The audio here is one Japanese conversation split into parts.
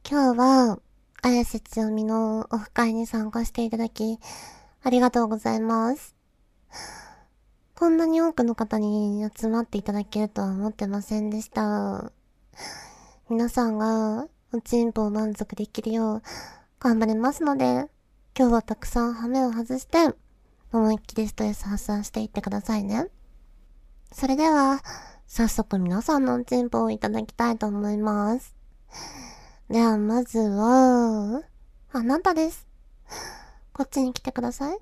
今日は、綾瀬つよみのオフ会に参加していただき、ありがとうございます。こんなに多くの方に集まっていただけるとは思ってませんでした。皆さんが、おちんぽを満足できるよう、頑張りますので、今日はたくさんハメを外して、思いっきりストレス発散していってくださいね。それでは、早速皆さんのおちんぽをいただきたいと思います。では、まずは、あなたです。こっちに来てください。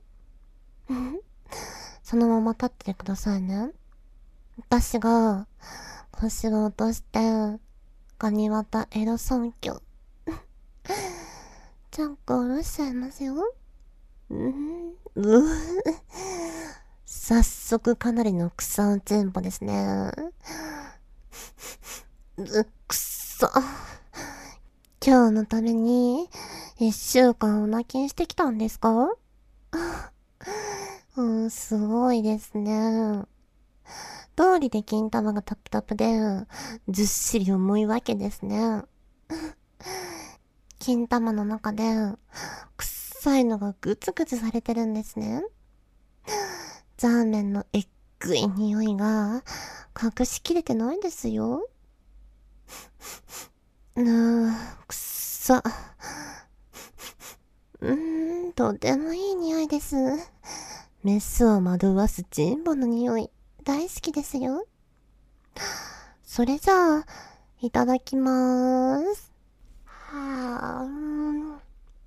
そのまま立っててくださいね。私が、腰を落として、ガニ股エロ尊虚。ちゃんこ下ろしちゃいますよ。早速かなりの草おちんぽですね。くそ。今日のために、1週間お泣きしてきたんですか？すごいですね。通りで金玉がタプタプで、ずっしり重いわけですね。金玉の中で、くっさいのがグツグツされてるんですね。ザーメンのえっぐい匂いが、隠しきれてないですよ。くっさ。とてもいい匂いです。メスを惑わすチンポの匂い、大好きですよ。それじゃあ、いただきまーす。はぁ、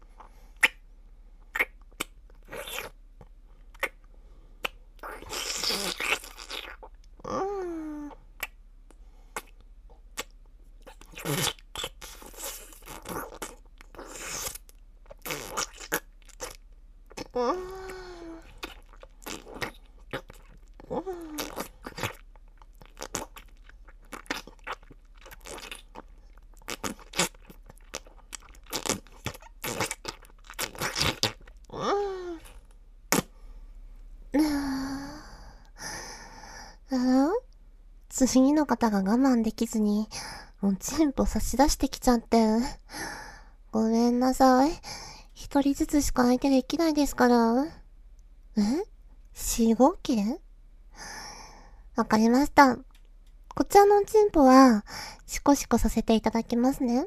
次の方が我慢できずに、もうチンポ差し出してきちゃって。ごめんなさい。一人ずつしか相手できないですから。4、5件？わかりました。こちらのチンポは、シコシコさせていただきますね。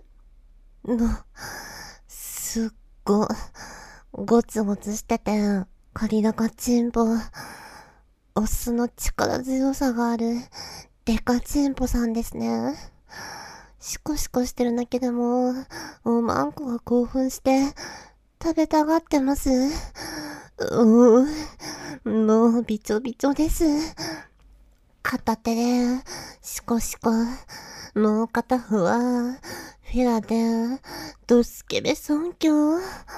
すっご、ゴツゴツしてて、カリ高チンポ。オスの力強さがある、デカチンポさんですね。シコシコしてるだけでも、マンコが興奮して、食べたがってます。もうびちょびちょです。片手で、シコシコ。もう片方は、フェラで、ドスケベ尊虚。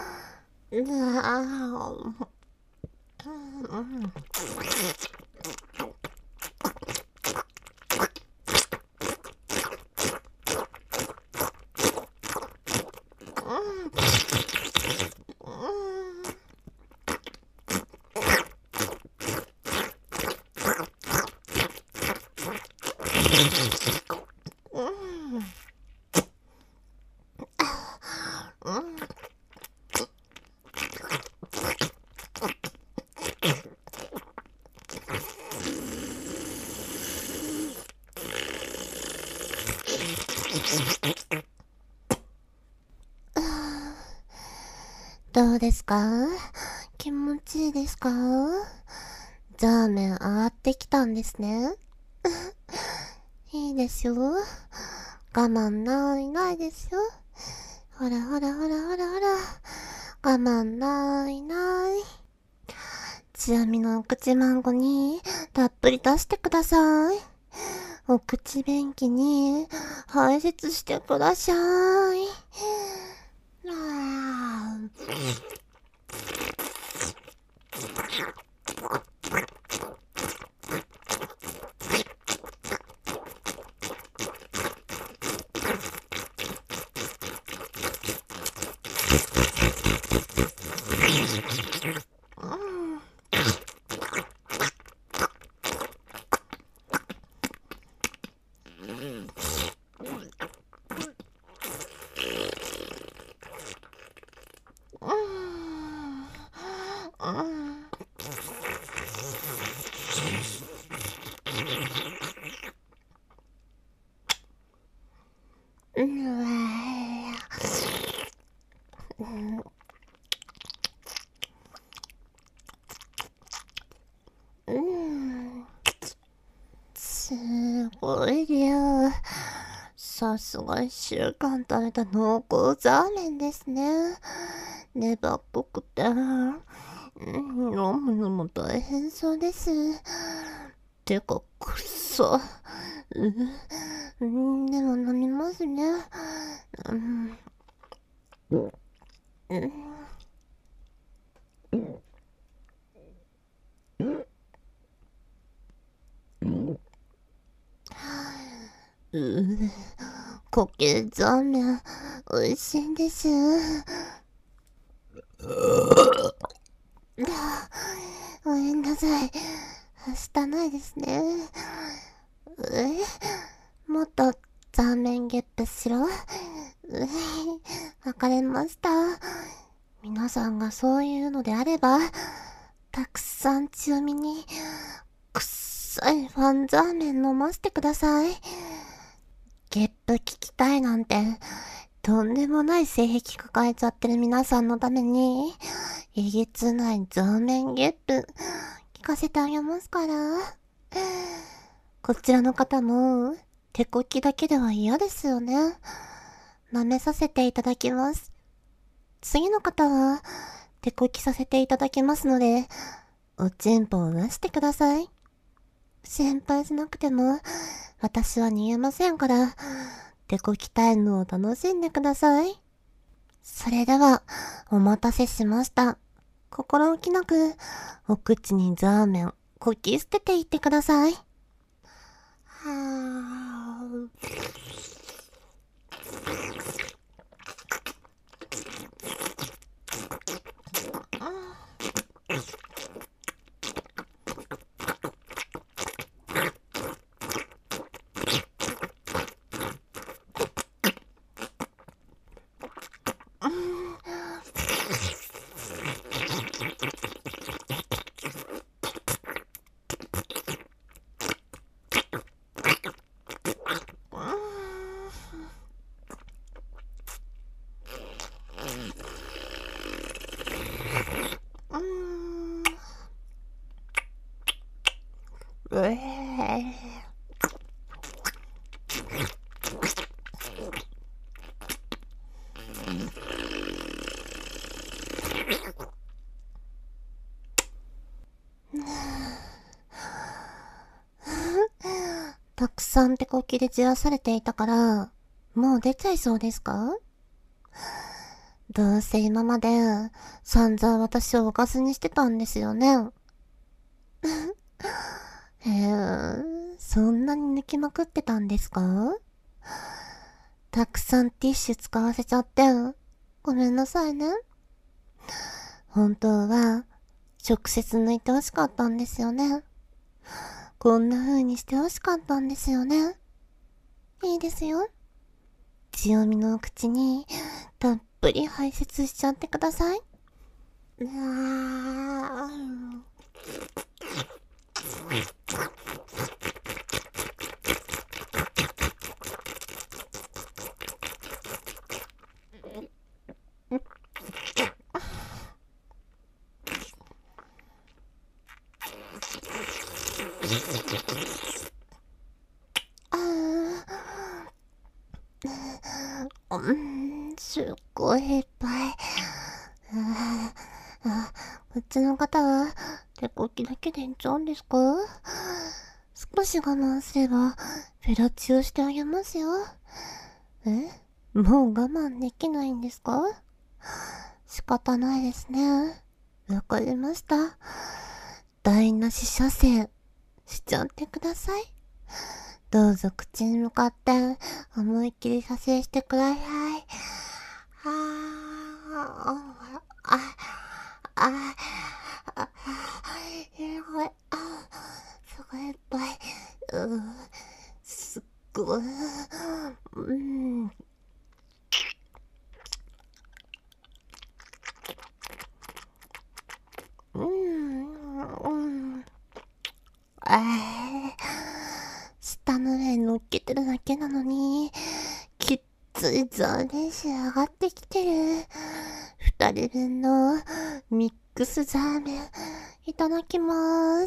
どうですか？気持ちいいですか？ザーメン上がってきたんですね。いいですよ。我慢ないですよ。ほらほらほらほらほら。我慢ない。ちみのお口マンゴにたっぷり出してください。お口便器に排泄してください。 すごい量。さすが1週間食べた濃厚ザーメンですね。粘っこくて、飲むのも大変そうです。てか、くっそ。でも飲みますね。コケザーメン、美味しいです。ごめんなさい。はしたないですね。もっとザーメンゲップしろ。わかりました。皆さんがそういうのであれば、たくさん強みに、くっさいファンザーメン飲ませてください。ゲップ聞きたいなんて、とんでもない性癖抱えちゃってる皆さんのために、えげつないザーメンゲップ、聞かせてあげますから。こちらの方も、手こきだけでは嫌ですよね。舐めさせていただきます。次の方は、手こきさせていただきますので、おちんぽを出してください。心配しなくても、私は逃げませんから、手こきタイムを楽しんでください。それでは、お待たせしました。心置きなく、お口にザーメン、こき捨てていってください。はぁ。たくさん手こきでじらされていたから、もう出ちゃいそうですか？どうせ今まで散々私をおかずにしてたんですよね。そんなに抜きまくってたんですか？たくさんティッシュ使わせちゃって、ごめんなさいね。本当は、直接抜いてほしかったんですよね。こんな風にしてほしかったんですよね。いいですよ。強みのお口に、たっぷり排泄しちゃってください。すっごいいっぱい。こっちの方は、手こきだけでいっちゃうんですか？少し我慢すれば、フェラチオしてあげますよ。もう我慢できないんですか？仕方ないですね。わかりました。台無し射精しちゃってください。どうぞ口に向かって思いっきり射精してください。すごいいっぱい。すっごい。舌の上に乗っけてるだけなのに、きっつつい残念仕上がってきてる。二人分のミックスザーメン、いただきます。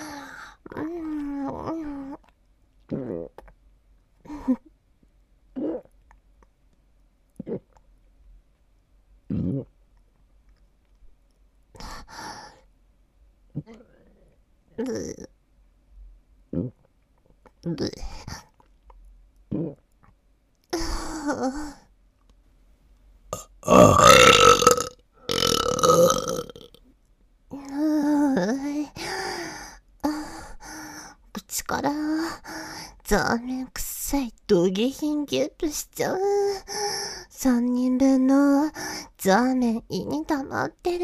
口からザーメン臭いド下品ゲップしちゃう。三人分のザーメン胃に溜まってる。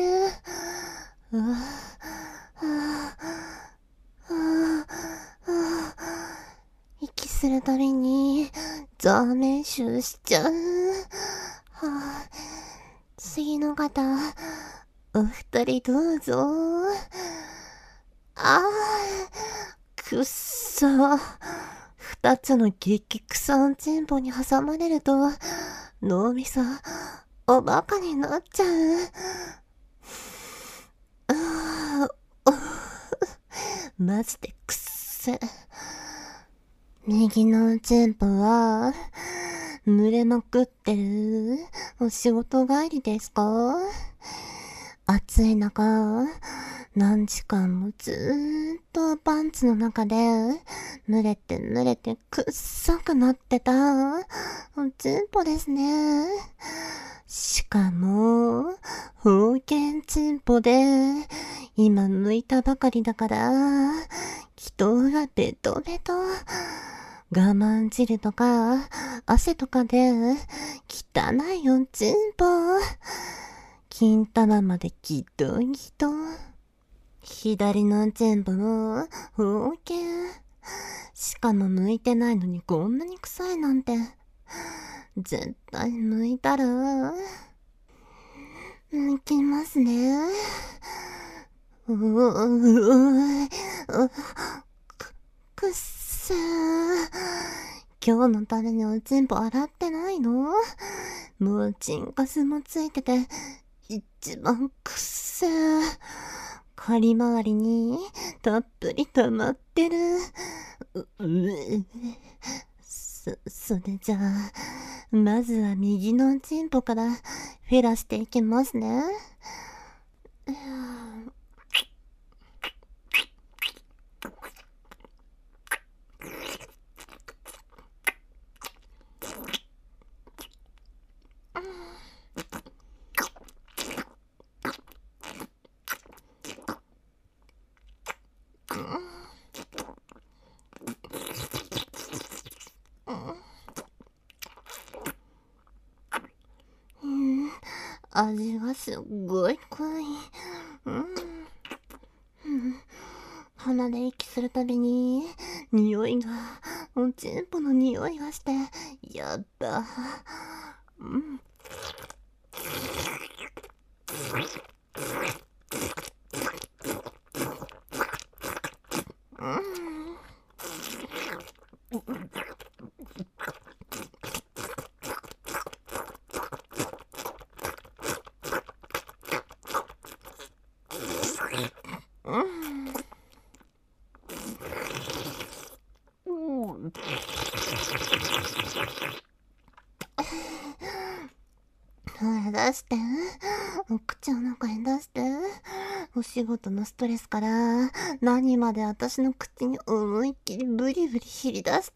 息するたびにザーメン臭しちゃう。次の方、お二人どうぞ。くっそ。二つの激臭んチンポに挟まれると、脳みそ、おバカになっちゃう。マジでくっせ。右のチンポは、濡れまくってるお仕事帰りですか？暑い中、何時間もずーっとパンツの中で、濡れてくっさくなってた、おちんぽですね。しかも、方言ちんぽで、今抜いたばかりだから、気筒がベトベト。我慢汁とか、汗とかで、汚いおちんぽ。金玉までギトギト。左のチンポの方言。しかも抜いてないのにこんなに臭いなんて。絶対抜いたら、抜きますね。くっせー。今日のためにおちんぽ洗ってないの？もうチンカスもついてて、一番くっせー。狩り回りにたっぷり溜まってる。それじゃあ、まずは右のチンポからフェラしていきますね。味がすっごい濃い。鼻で息するたびに、匂いが、おちんぽの匂いがして、やっだ。出して。お口の中に出して。お仕事のストレスから、何まで私の口に思いっきりブリブリひり出して。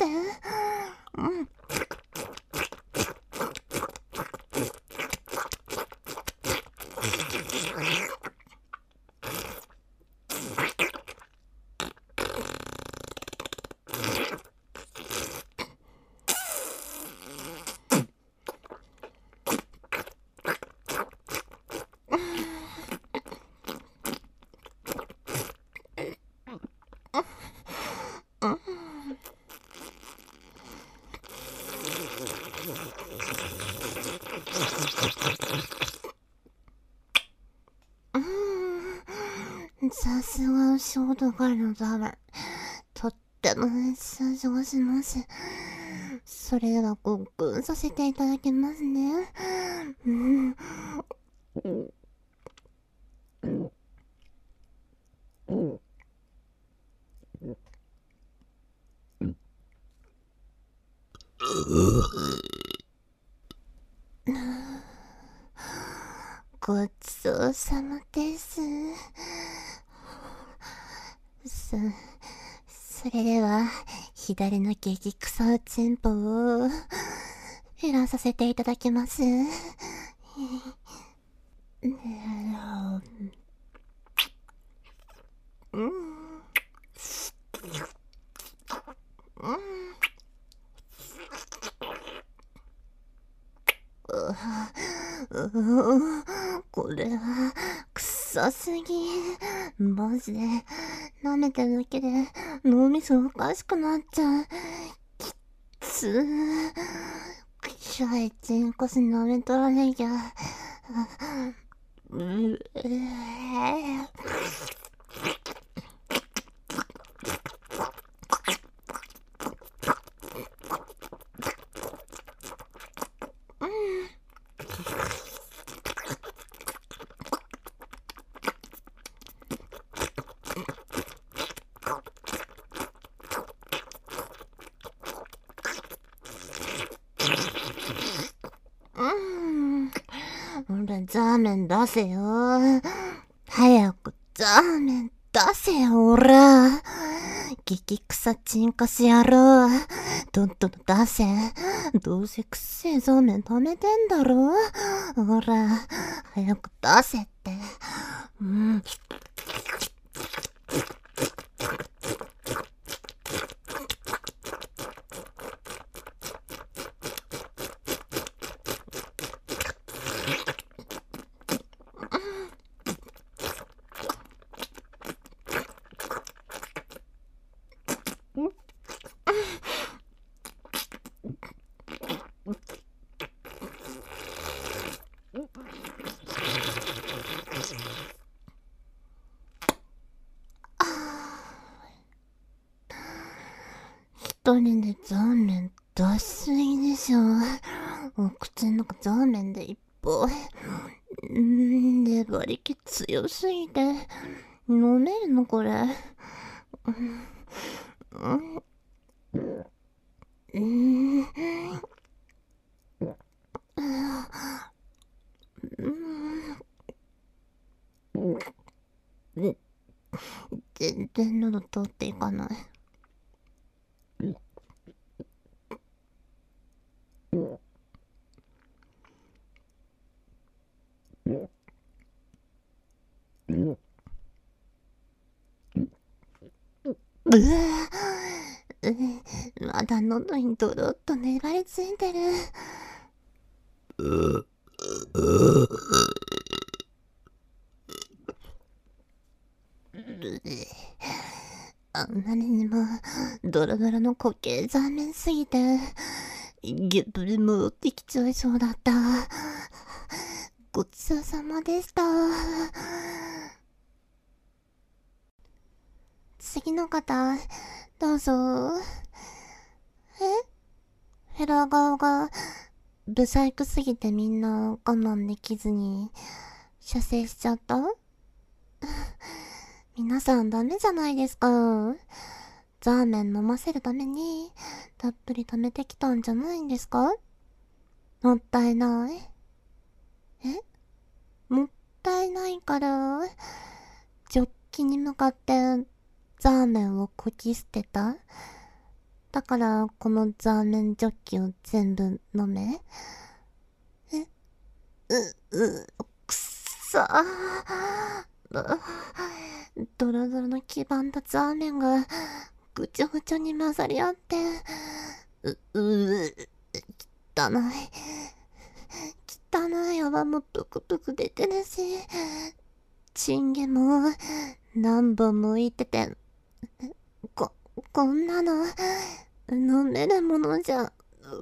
さすがお仕事帰りのザーメン。とっても熱い味がします。 それではごっくんさせていただきますね。うん。ごちそうさまです。それでは、左の激臭うちんぽを、減らさせていただきます。これは、臭すぎ。マジで、舐めてるだけで脳みそおかしくなっちゃう。きっつー。くしゃいちんこし舐めとらねきゃ。ほら、ザーメン出せよ。早くザーメン出せよ、おら。激臭チンカし野郎。とっとと出せ。どうせくっせえザーメン溜めてんだろ。ほら、早く出せって。一人でザーメン出しすぎでしょ。お口の中ザーメンで一歩。粘り気強すぎて、飲めるのこれ。全然喉通っていかない。まだ喉にドロッと粘りついてる。あまりにもドロドロの固形ザーメンすぎてゲップで戻ってきちゃいそうだった。ごちそうさまでした。次の方どうぞ。ヘラ顔がブサイクすぎてみんな我慢できずに射精しちゃった。皆さんダメじゃないですか。ザーメン飲ませるためにたっぷり溜めてきたんじゃないんですか。もったいない。もったいないからジョッキに向かってザーメンをこき捨てた。だからこのザーメンジョッキを全部飲め。くっさー。ドロドロの黄ばんだザーメンがぐちゃぐちゃに混ざり合って、汚い。汚い泡もぷくぷく出てるし、チンゲも何本も浮いてて、こんなの飲めるものじゃ、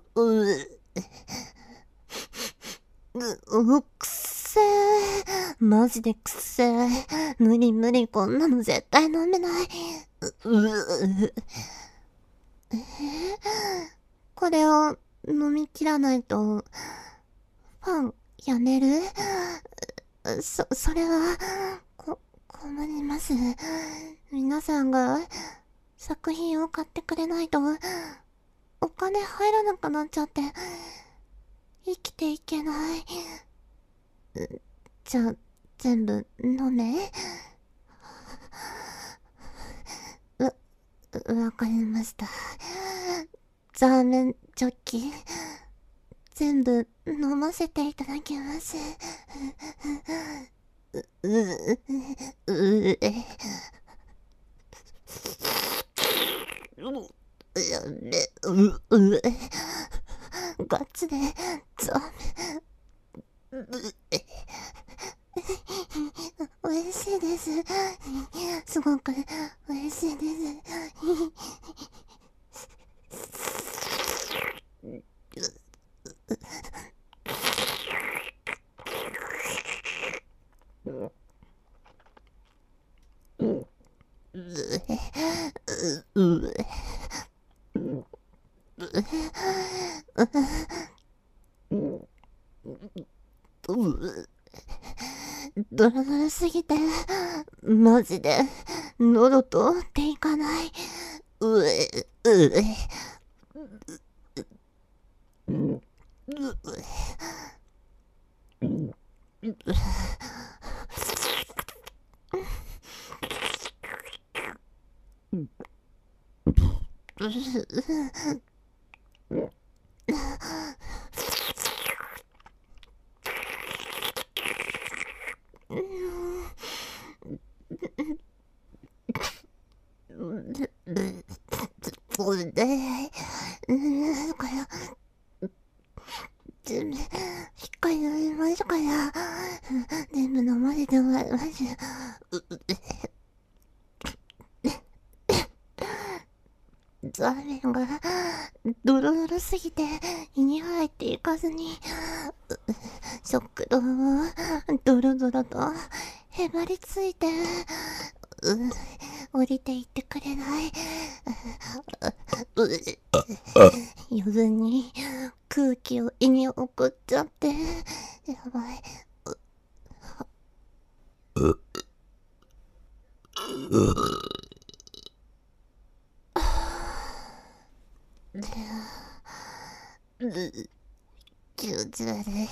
くっせー。マジでくっせー。無理無理、こんなの絶対飲めない。 これを飲み切らないと、ファンやめる？それは、困ります。皆さんが作品を買ってくれないと、お金入らなくなっちゃって、生きていけない。じゃあ、全部飲め。わかりました。ザーメンジョッキ、全部飲ませていただきます。やめ、ガチで、ザーメン、美味しいです。すごく美味しいです。ドラドラすぎて、マジで、喉通っていかない。これ、全部、しっかり飲みますから、全部飲ませてもらいます。ザーメンが、ドロドロすぎて、胃に入っていかずに、食道を、ドロドロと、へばりついて、降りていってくれない。夜に空気を胃に送っちゃって、やばい。気持ち悪い。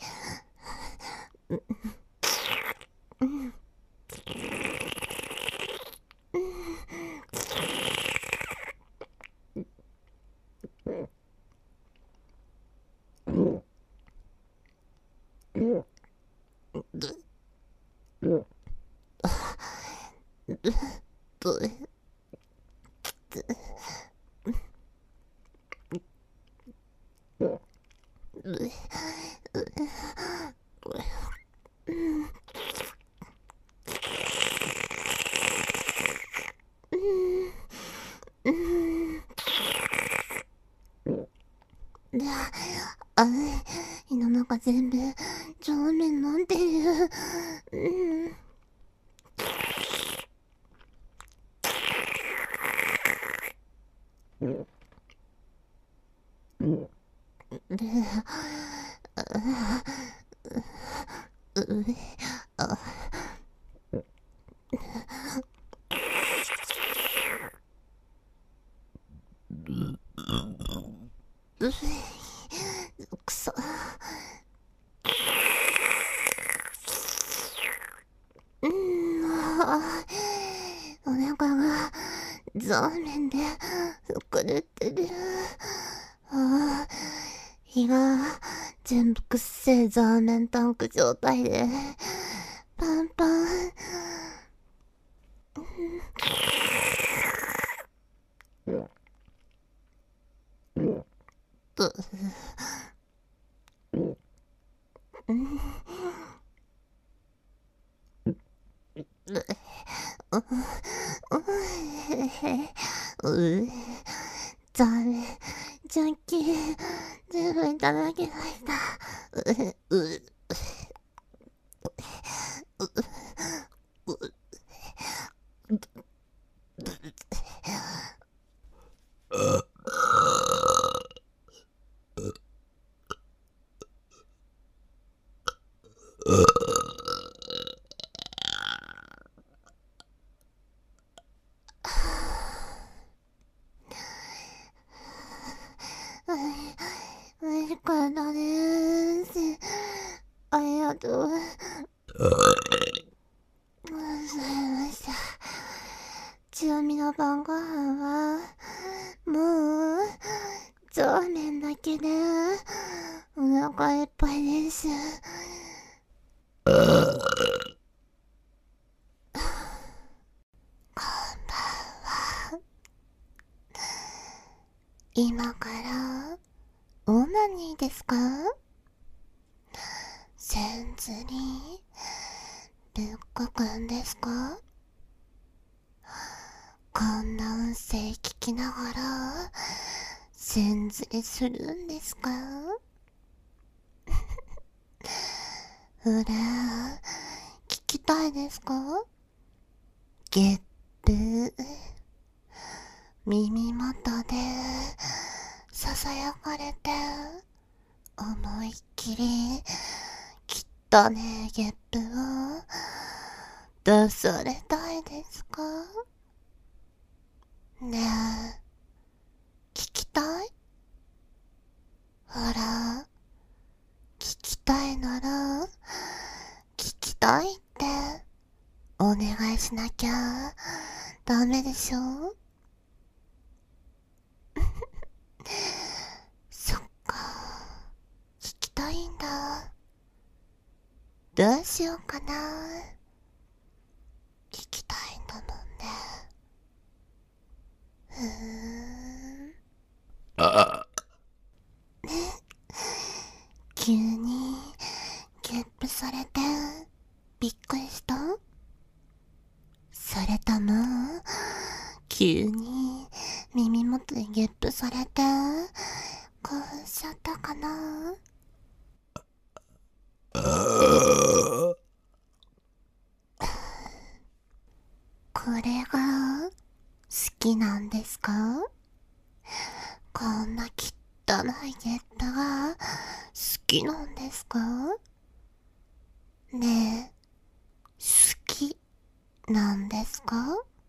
あ、胃の中全部、上面飲んでる。くそ。お腹がザーメンで膨れてる。胃が全部くっせえザーメンタンク状態でパンパン。ザーメンジャンキー全部いただきました。 ありがとうございました。ちなみの晩ご飯は、もう、そうめんだけで、お腹いっぱいです。今から、オナニーですか？センズに、ぶっこくんですか？こんな音声聞きながら、センズリするんですか？ほら、聞きたいですか？ゲップ、耳元で、ささやかれて、思いっきり、きったねゲップを、出されたいですか？ねえ、聞きたい？ほら、聞きたいなら、聞きたいって、お願いしなきゃ、ダメでしょ？そっか、聞きたいんだ。どうしようかな。聞きたいんだもんね。ふーん。急に、ゲップされて、びっくりした？それとも、急に、耳元でゲップされて、興奮しちゃったかな？これが、好きなんですか？こんな汚いゲップが、好きなんですか？ねえ、好き、なんですか？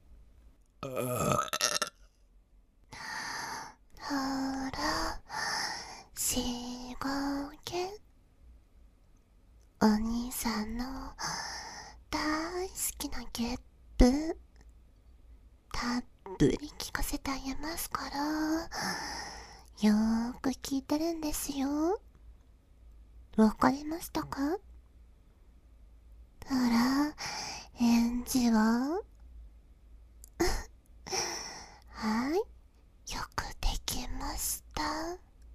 ほら、しごけ。お兄さんの大好きなゲップ、たっぷり聞かせてあげますから、よーく聞いてるんですよ。わかりましたか？ほら、返事は？はい、よくできました。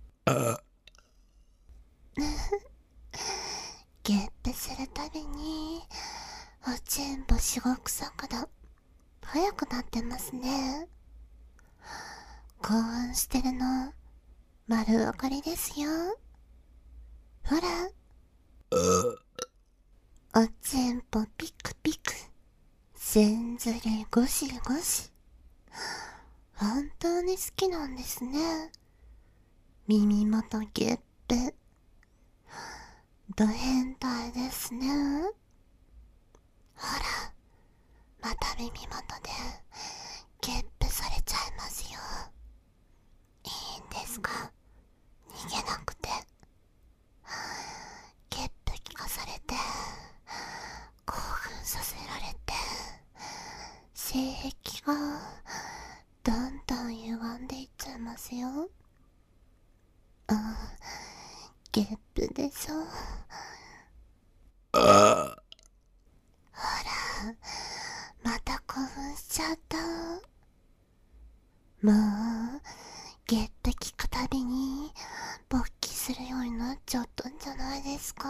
ゲップするたびに、おちんぽしごく桜、早くなってますね。興奮してるの、丸分かりですよ。ほら、おちんぽピクピク、せんずりゴシゴシ。本当に好きなんですね。耳元ゲップ。ド変態ですね。ほら、また耳元でゲップされちゃいますよ。いいんですか？逃げなくて。ゲップ聞かされて、興奮させられて、性癖がどんどん歪んでいっちゃいますよ。ゲップでしょ。ほら、また興奮しちゃった。もう、ゲップ聞くたびに勃起するようになっちゃったんじゃないですか？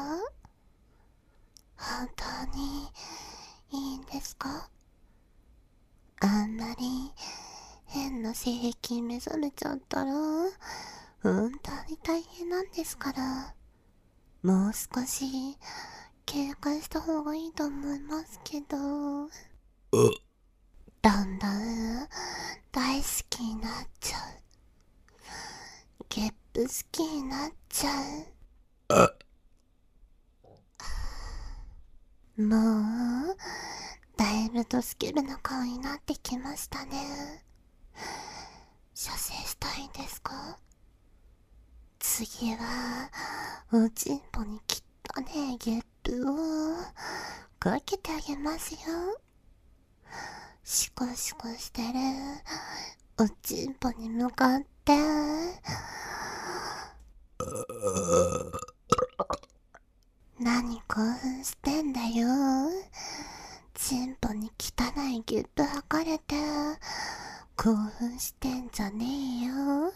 本当にいいんですか？あんまり変な性癖目覚めちゃったら、本当に大変なんですから、もう少し警戒した方がいいと思いますけど、だんだん大好きになっちゃう。ゲップ好きになっちゃう。もう、だいぶとスケベな顔になってきましたね。射精したいんですか？ 次は、おちんぽにきったねゲップをかけてあげますよ。シコシコしてるおちんぽに向かって、何興奮してんだよ。ちんぽに汚いゲップ吐かれて興奮してんじゃねえよ。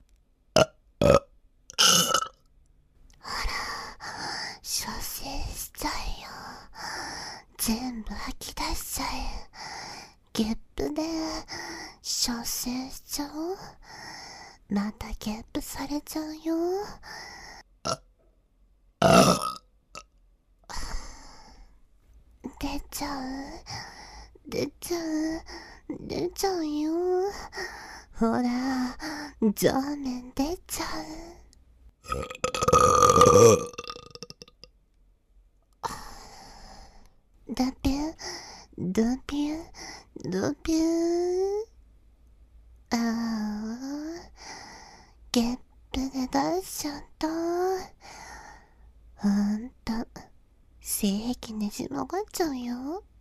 射精しちゃえよ。全部吐き出しちゃえ。ゲップで射精しちゃおう。またゲップされちゃうよ。出ちゃう出ちゃう出ちゃうよ。ほら上面出ちゃう。ドピュドピュドピュ。ああ、ゲップで出しちゃった。ほんと性癖ねじ曲がっちゃうよ。